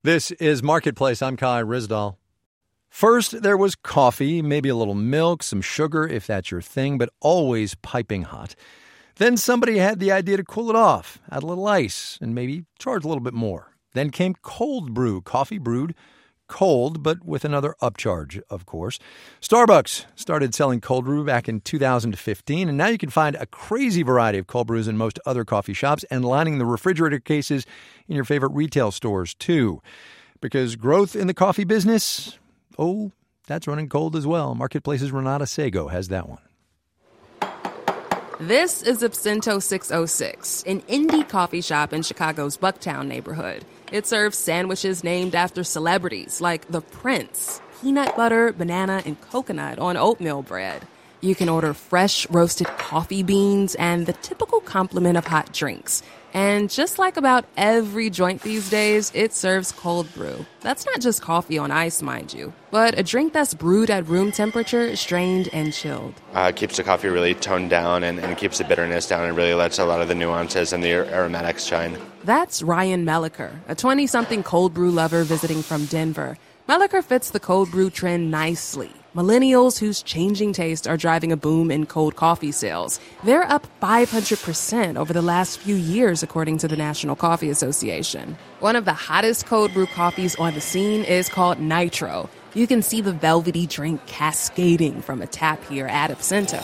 This is Marketplace. I'm Kai Ryssdal. First, there was coffee, maybe a little milk, some sugar, if that's your thing, but always piping hot. Then somebody had the idea to cool it off, add a little ice, and maybe charge a little bit more. Then came cold brew, coffee brewed cold, but with another upcharge, of course. Starbucks started selling cold brew back in 2015, and now you can find a crazy variety of cold brews in most other coffee shops and lining the refrigerator cases in your favorite retail stores, too. Because growth in the coffee business, that's running cold as well. Marketplace's Renata Sago has that one. This is Absento 606, an indie coffee shop in Chicago's Bucktown neighborhood. It serves sandwiches named after celebrities like the Prince, peanut butter, banana, and coconut on oatmeal bread. You can order fresh roasted coffee beans and the typical complement of hot drinks. And just like about every joint these days, it serves cold brew. That's not just coffee on ice, mind you, but a drink that's brewed at room temperature, strained, and chilled. It keeps the coffee really toned down and keeps the bitterness down and really lets a lot of the nuances and the aromatics shine. That's Ryan Melliker, a 20-something cold brew lover visiting from Denver. Melliker fits the cold brew trend nicely. Millennials whose changing tastes are driving a boom in cold coffee sales. They're up 500% over the last few years, according to the National Coffee Association. One of the hottest cold brew coffees on the scene is called Nitro. You can see the velvety drink cascading from a tap here at Absento.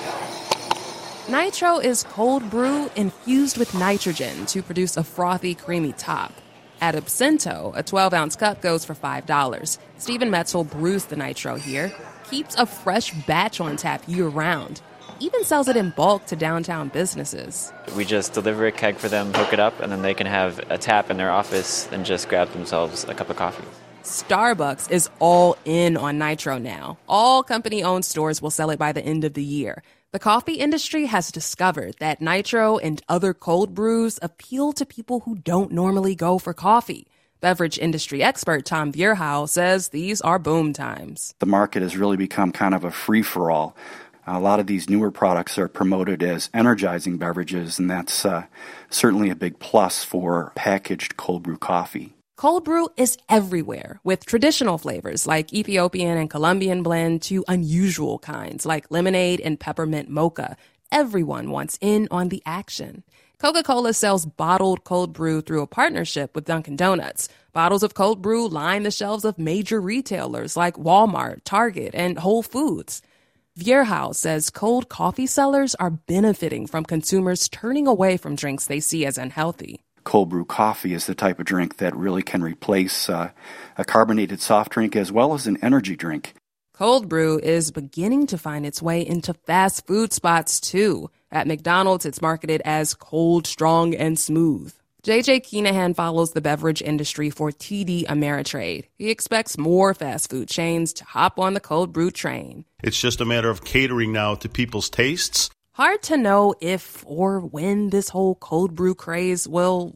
Nitro is cold brew infused with nitrogen to produce a frothy, creamy top. At Absento, a 12-ounce cup goes for $5. Stephen Metzel brews the Nitro here, keeps a fresh batch on tap year-round, even sells it in bulk to downtown businesses. We just deliver a keg for them, hook it up, and then they can have a tap in their office and just grab themselves a cup of coffee. Starbucks is all in on Nitro now. All company-owned stores will sell it by the end of the year. The coffee industry has discovered that Nitro and other cold brews appeal to people who don't normally go for coffee. Beverage industry expert Tom Vierhow says these are boom times. The market has really become kind of a free-for-all. A lot of these newer products are promoted as energizing beverages, and that's certainly a big plus for packaged cold brew coffee. Cold brew is everywhere, with traditional flavors like Ethiopian and Colombian blend to unusual kinds like lemonade and peppermint mocha. Everyone wants in on the action. Coca-Cola sells bottled cold brew through a partnership with Dunkin' Donuts. Bottles of cold brew line the shelves of major retailers like Walmart, Target, and Whole Foods. Vierhow says cold coffee sellers are benefiting from consumers turning away from drinks they see as unhealthy. Cold brew coffee is the type of drink that really can replace a carbonated soft drink as well as an energy drink. Cold brew is beginning to find its way into fast food spots, too. At McDonald's, it's marketed as cold, strong, and smooth. J.J. Keenahan follows the beverage industry for TD Ameritrade. He expects more fast food chains to hop on the cold brew train. It's just a matter of catering now to people's tastes. Hard to know if or when this whole cold brew craze will,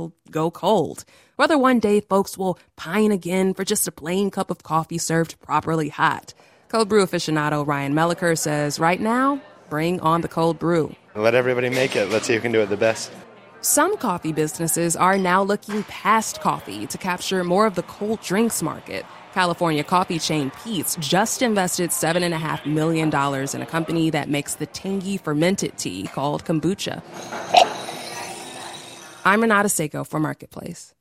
go cold. Whether one day folks will pine again for just a plain cup of coffee served properly hot. Cold brew aficionado Ryan Melliker says right now, bring on the cold brew. Let everybody make it. Let's see who can do it the best. Some coffee businesses are now looking past coffee to capture more of the cold drinks market. California coffee chain Peet's just invested $7.5 million in a company that makes the tangy fermented tea called kombucha. I'm Renata Sago for Marketplace.